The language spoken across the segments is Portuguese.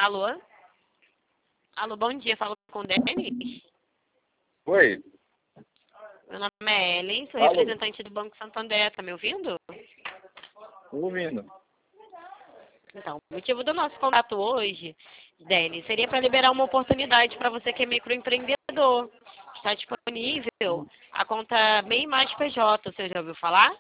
Alô? Alô, bom dia. Falo com o Denis. Oi. Meu nome é Ellen, sou Alô. representante do Banco Santander. Tá me ouvindo? Tô ouvindo. Então, o motivo do nosso contato hoje, Denis, seria para liberar uma oportunidade para você que é microempreendedor. Está disponível a conta Bem Mais PJ. Você já ouviu falar?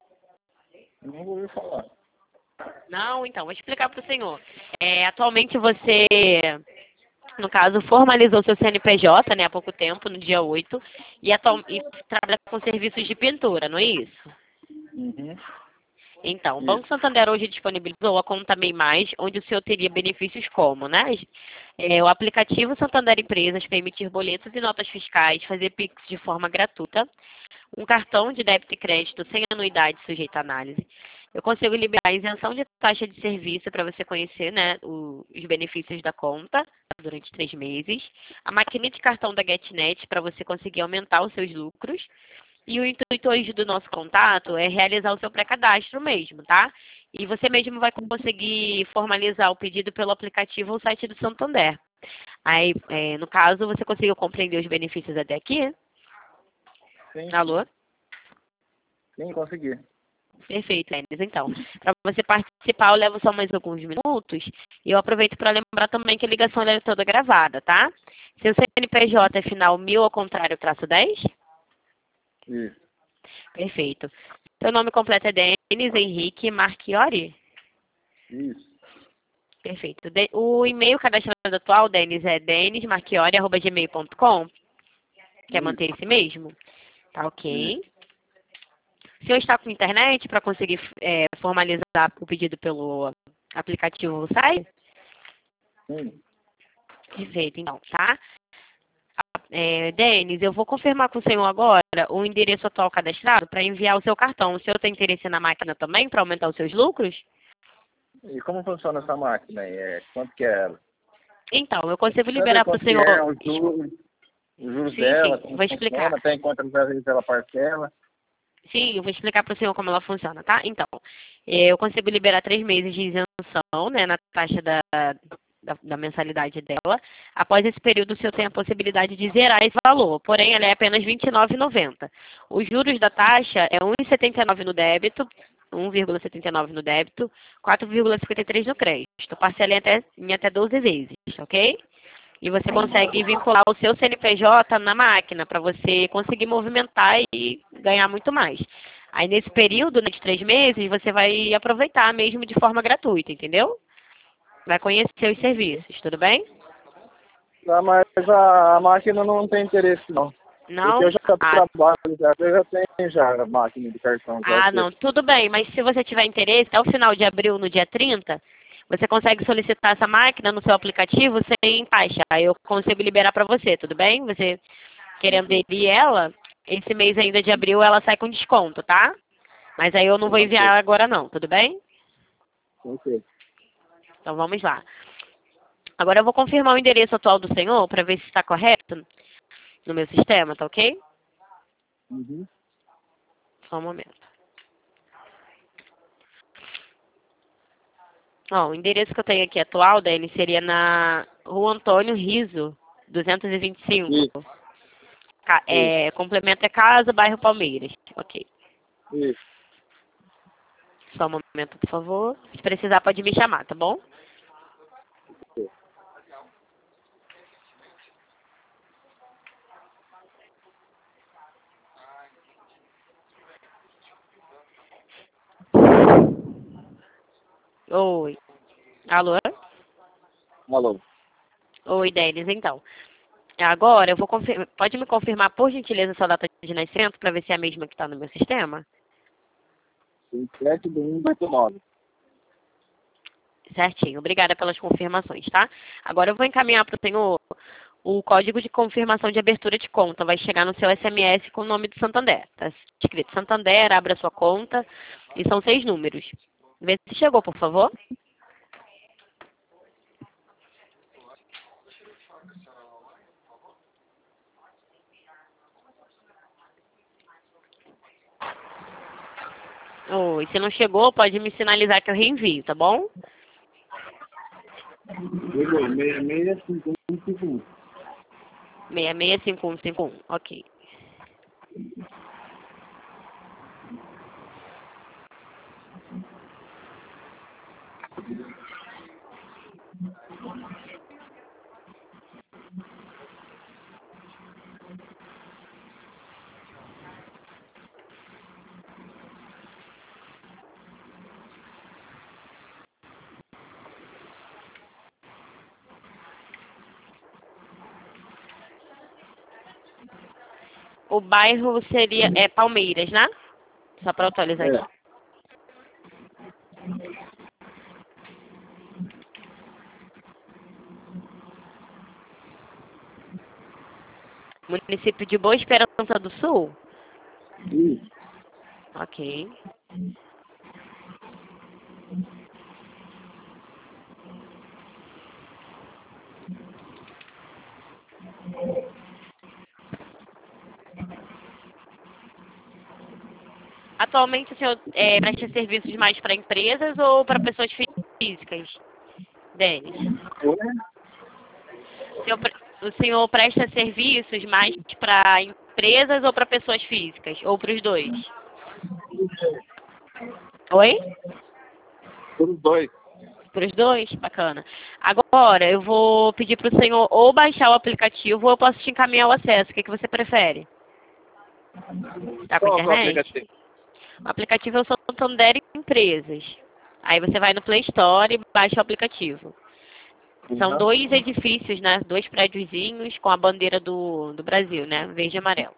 Não ouvi falar. Não? Então, vou explicar para o senhor. Atualmente você, no caso, formalizou seu CNPJ, né, há pouco tempo, no dia 8, e trabalha com serviços de pintura, não é isso? Uhum. Então, o Banco Isso. Santander hoje disponibilizou a conta Bem Mais, onde o senhor teria benefícios como, né? O aplicativo Santander Empresas para emitir boletos e notas fiscais, fazer Pix de forma gratuita, um cartão de débito e crédito sem anuidade sujeita à análise. Eu consigo liberar a isenção de taxa de serviço para você conhecer, né, os benefícios da conta durante 3 meses, a maquininha de cartão da GetNet para você conseguir aumentar os seus lucros. E o intuito hoje do nosso contato é realizar o seu pré-cadastro mesmo, tá? E você mesmo vai conseguir formalizar o pedido pelo aplicativo ou site do Santander. Aí, no caso, você conseguiu compreender os benefícios até aqui? Sim. Alô? Sim, consegui. Perfeito, Enes. Então, para você participar, eu levo só mais alguns minutos e eu aproveito para lembrar também que a ligação ela é toda gravada, tá? Seu CNPJ é final 1000 ao contrário, traço 10? Isso. Perfeito. Seu nome completo é Denis Henrique Marchiori? Isso. Perfeito. O e-mail cadastrado atual, Denis, é denismarchiori@gmail.com. Quer Isso. manter esse mesmo? Tá ok. Isso. O senhor está com internet para conseguir formalizar o pedido pelo aplicativo ou site? Sim. Perfeito, então, tá? Denis, eu vou confirmar com o senhor agora o endereço atual cadastrado para enviar o seu cartão. O senhor tem interesse na máquina também para aumentar os seus lucros? E como funciona essa máquina aí? Quanto que é ela? Então, eu consigo Precisa ver liberar para o quanto que senhor. é, os juros Sim, dela, sim, como vou explicar. funciona, tem quantas vezes ela parcela. Sim, eu vou explicar para o senhor como ela funciona, tá? Então, eu consigo liberar 3 meses de isenção, né, na taxa da mensalidade dela. Após esse período, o senhor tem a possibilidade de zerar esse valor, porém, ela é apenas R$ 29,90. Os juros da taxa é 1,79 no débito, 1,79 no débito, 4,53 no crédito. Parcela em até 12 vezes, ok? E você consegue vincular o seu CNPJ na máquina para você conseguir movimentar e ganhar muito mais. Aí nesse período, né, de 3 meses, você vai aproveitar mesmo de forma gratuita, entendeu? Vai conhecer os serviços, tudo bem? Ah, mas a máquina não tem interesse, não. Porque Não? eu já trabalho, eu já tenho já a máquina de cartão, já aqui. Não, tudo bem, mas se você tiver interesse, até o final de abril, no dia 30, você consegue solicitar essa máquina no seu aplicativo sem taxa. Aí eu consigo liberar para você, tudo bem? Você querendo aderir ela, esse mês ainda de abril ela sai com desconto, tá? Mas aí eu não vou Ok. enviar agora não, tudo bem? Ok. Então vamos lá. Agora eu vou confirmar o endereço atual do senhor para ver se está correto no meu sistema, tá ok? Uhum. Só um momento. Ó, o endereço que eu tenho aqui atual, Dani, seria na Rua Antônio Riso, 225. Isso. Isso. Complemento é casa, bairro Palmeiras. Ok. Isso. Só um momento, por favor. Se precisar, pode me chamar, tá bom? Oi. Alô? Alô. Oi, Denis, então. Agora, eu vou confirmar. Pode me confirmar, por gentileza, sua data de nascimento, para ver se é a mesma que está no meu sistema? 27/1/89. Certinho. Obrigada pelas confirmações, tá? Agora eu vou encaminhar para o senhor o código de confirmação de abertura de conta. Vai chegar no seu SMS com o nome do Santander. Tá escrito Santander, abra sua conta. E são 6 números. Vê se chegou, por favor. Oi, se não chegou, pode me sinalizar que eu reenvio, tá bom? Ligou, 665151. 665151, ok. O bairro seria Palmeiras, né? Só para atualizar aqui. Município de Boa Esperança do Sul? Isso. Ok. Atualmente o senhor presta serviços mais para empresas ou para pessoas físicas, Denis? Oi? O senhor presta serviços mais para empresas ou para pessoas físicas? Ou para os dois? Oi? Por os dois. Para os dois? Bacana. Agora, eu vou pedir para o senhor ou baixar o aplicativo ou eu posso te encaminhar o acesso. O que você prefere? Tá com Qual que é o internet? aplicativo? O aplicativo é o Santander Empresas. Aí você vai no Play Store e baixa o aplicativo. São Uhum. 2 edifícios, né? 2 prédiozinhos com a bandeira do Brasil, né? Verde e amarelo.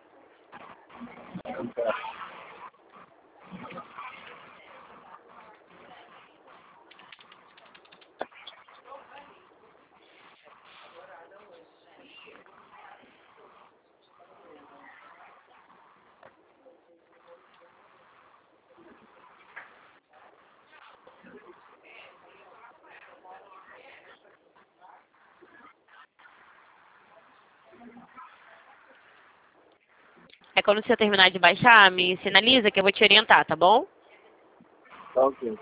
É quando você terminar de baixar, me sinaliza que eu vou te orientar, tá bom? Tá ok.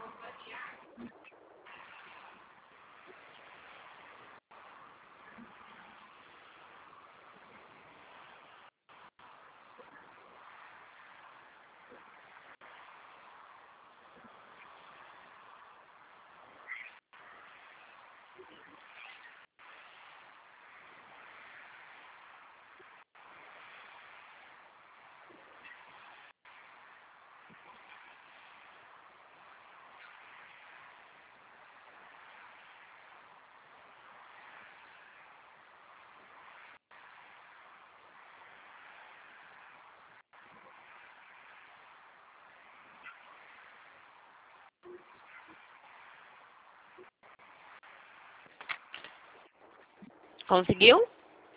Conseguiu?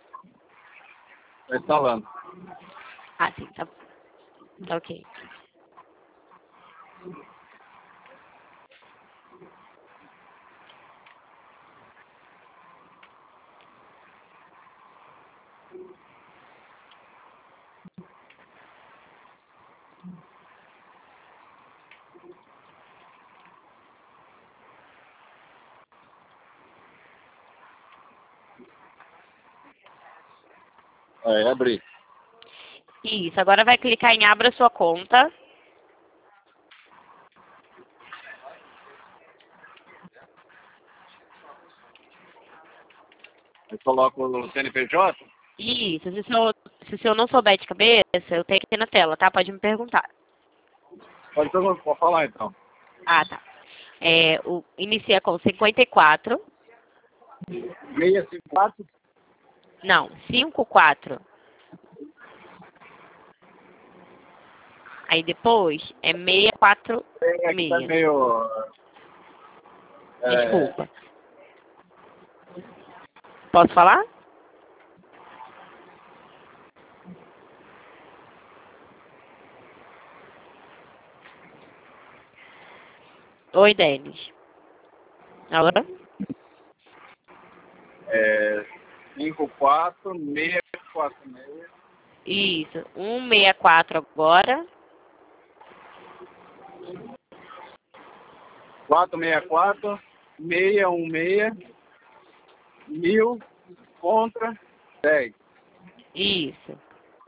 Tá instalando. Ah, sim, tá, tá ok. Aí, abri. Isso, agora vai clicar em Abra sua conta. Aí coloco o CNPJ. Isso, se o senhor não souber de cabeça, eu tenho aqui na tela, tá? Pode me perguntar. Pode falar então. Ah, tá. Inicia com 54. 654. Não, 54. Aí depois é É que tá 646. meio... Desculpa. Posso falar? Oi, Denis. Alô? 54646. Isso. 164 agora. 464. 616, 1000, contra, 10. Isso.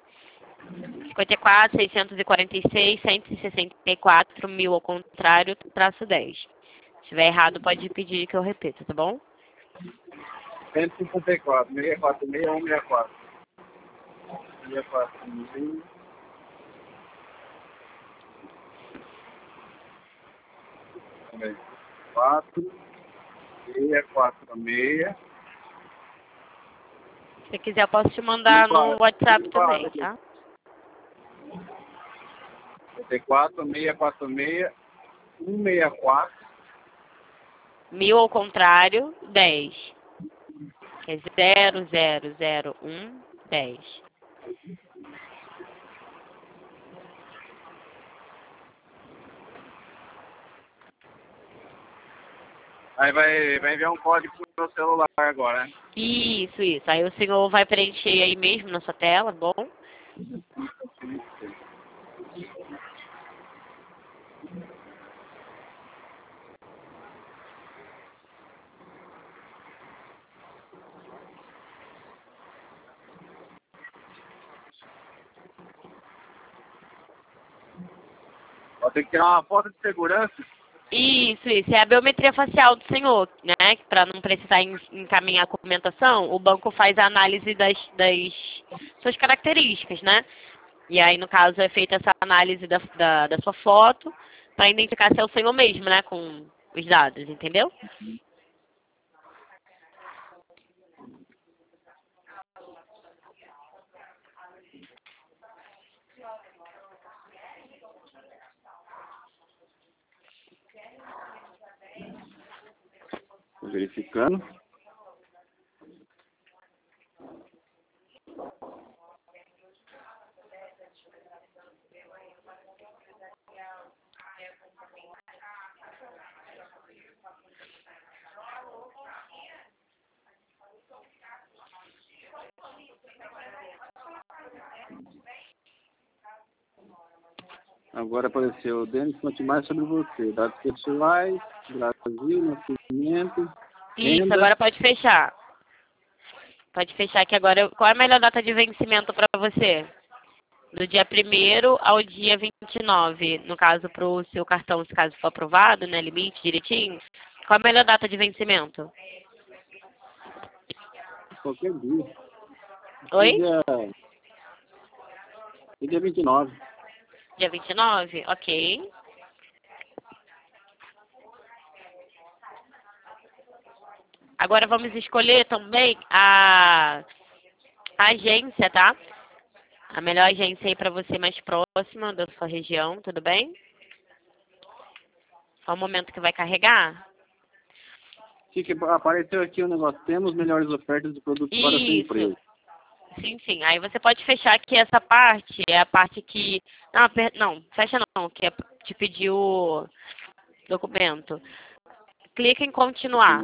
54, 646, 164, 1000 ao contrário, traço 10. Se estiver errado, pode pedir que eu repita, tá bom? 164, 646, 164. 64, 1000. 4, 646. Se quiser, eu posso te mandar no WhatsApp também, tá? 54, 646, 164. 1000 ao contrário, 10. Que é 0, 0, 0, 1, 10. Aí vai enviar um código pro meu celular agora, né? Isso, isso. Aí o senhor vai preencher aí mesmo na sua tela, bom? Vou ter que tirar uma foto de segurança. Isso, isso. É a biometria facial do senhor, né? Para não precisar encaminhar a documentação, o banco faz a análise das suas características, né? E aí, no caso, é feita essa análise da sua foto para identificar se é o senhor mesmo, né? Com os dados, entendeu? Verificando. Agora apareceu, Denis, conte mais sobre você. Dados pessoais, Brasil, nascimento, Isso, renda. agora pode fechar. Pode fechar aqui agora. Qual é a melhor data de vencimento para você? Do dia 1º ao dia 29. No caso, para o seu cartão, se caso for aprovado, né? Limite direitinho. Qual é a melhor data de vencimento? Qualquer dia. Oi? Dia 29. Dia 29? Ok. Agora vamos escolher também a agência, tá? A melhor agência aí para você mais próxima da sua região, tudo bem? Só um momento que vai carregar. Apareceu aqui o negócio. Temos melhores ofertas de produtos para a sua empresa. Sim, sim. Aí você pode fechar que essa parte é a parte que... Não, não, fecha não, que é te pedir o documento. Clica em continuar.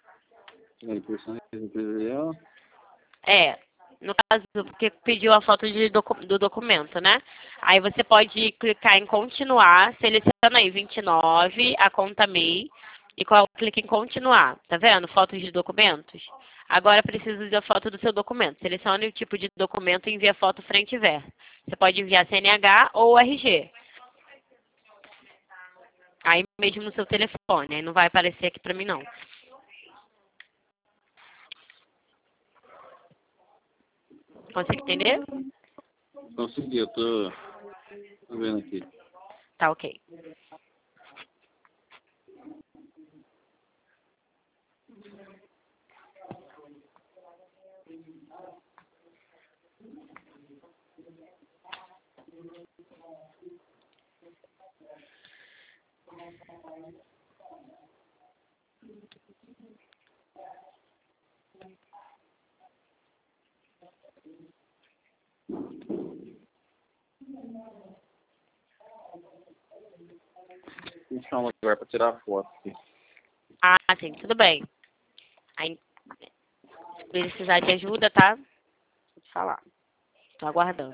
Empresarial. É, no caso, porque pediu a foto do documento, né? Aí você pode clicar em continuar, seleciona aí 29, a conta MEI, e clica em continuar, tá vendo? Fotos de documentos. Agora preciso da foto do seu documento. Selecione o tipo de documento e envia foto frente e verso. Você pode enviar CNH ou RG. Aí mesmo no seu telefone, aí não vai aparecer aqui pra mim não. Consegue entender? Consegui, eu tô vendo aqui. Tá, ok. Deixa um lugar para tirar a foto aqui. Ah, sim, tudo bem. Aí, se precisar de ajuda, tá? Vou te falar. Tô aguardando.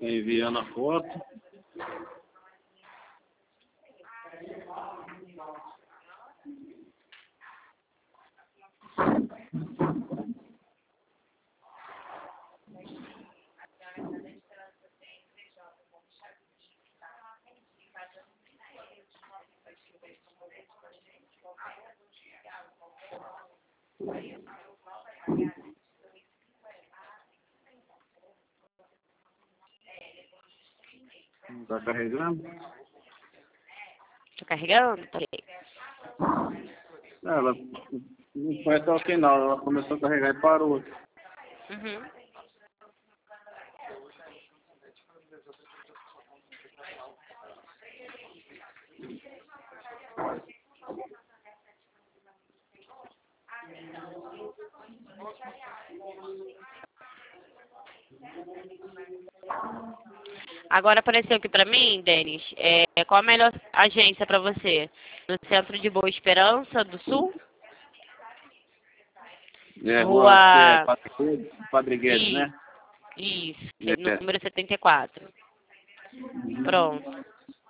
enviando a foto. Está carregando? Tô carregando? Tá ok. Ela não foi até o final, ela começou a carregar e parou. Uhum. Agora apareceu aqui pra mim, Denis, qual a melhor agência pra você? No centro de Boa Esperança do Sul? Rua Rua... Padre Guedes, né? Isso, É. número 74. Pronto.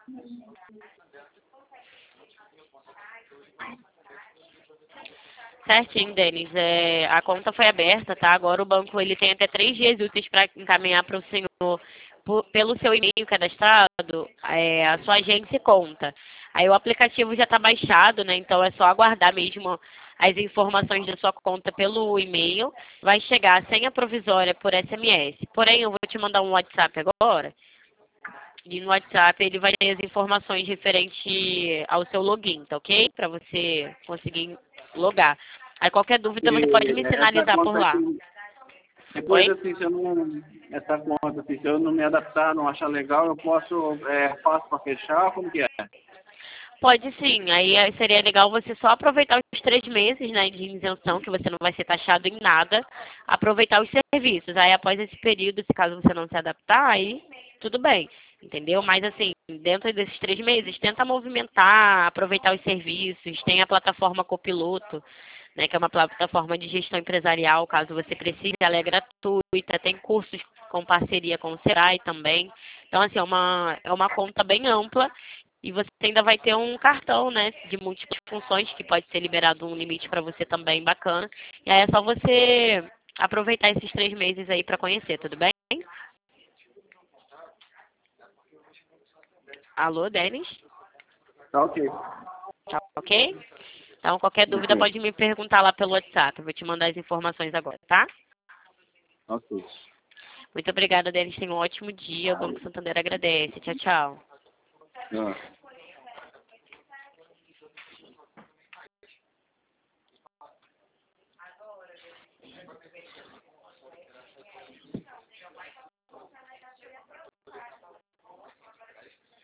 Certinho, Denis. A conta foi aberta, tá? Agora o banco ele tem até 3 dias úteis para encaminhar para o senhor pelo seu e-mail cadastrado a sua agência e conta. Aí o aplicativo já está baixado, né? Então é só aguardar mesmo as informações da sua conta pelo e-mail. Vai chegar a senha provisória por SMS. Porém, eu vou te mandar um WhatsApp agora. E no WhatsApp ele vai ter as informações referente ao seu login, tá ok? Para você conseguir logar. Aí qualquer dúvida você pode me Essa sinalizar por conta lá. aqui, depois Oi? assim, se eu não, essa conta, assim, se eu não me adaptar, não achar legal, eu posso, faço para fechar, como que é? Pode sim. Aí seria legal você só aproveitar os 3 meses, né, de isenção, que você não vai ser taxado em nada. Aproveitar os serviços. Aí após esse período, se caso você não se adaptar, aí tudo bem. Entendeu? Mas assim, dentro desses 3 meses, tenta movimentar, aproveitar os serviços. Tem a plataforma Copiloto, né, que é uma plataforma de gestão empresarial, caso você precise, ela é gratuita. Tem cursos com parceria com o Serai também. Então, assim, é uma conta bem ampla. E você ainda vai ter um cartão, né, de múltiplas funções, que pode ser liberado um limite para você também bacana. E aí é só você aproveitar esses 3 meses aí para conhecer, tudo bem? Alô, Denis? Tá ok. Tá ok? Então, qualquer dúvida Ok. pode me perguntar lá pelo WhatsApp. Eu vou te mandar as informações agora, tá? Ok. Muito obrigada, Denis. Tenha um ótimo dia. O Banco Santander agradece. Tchau, tchau. Ah.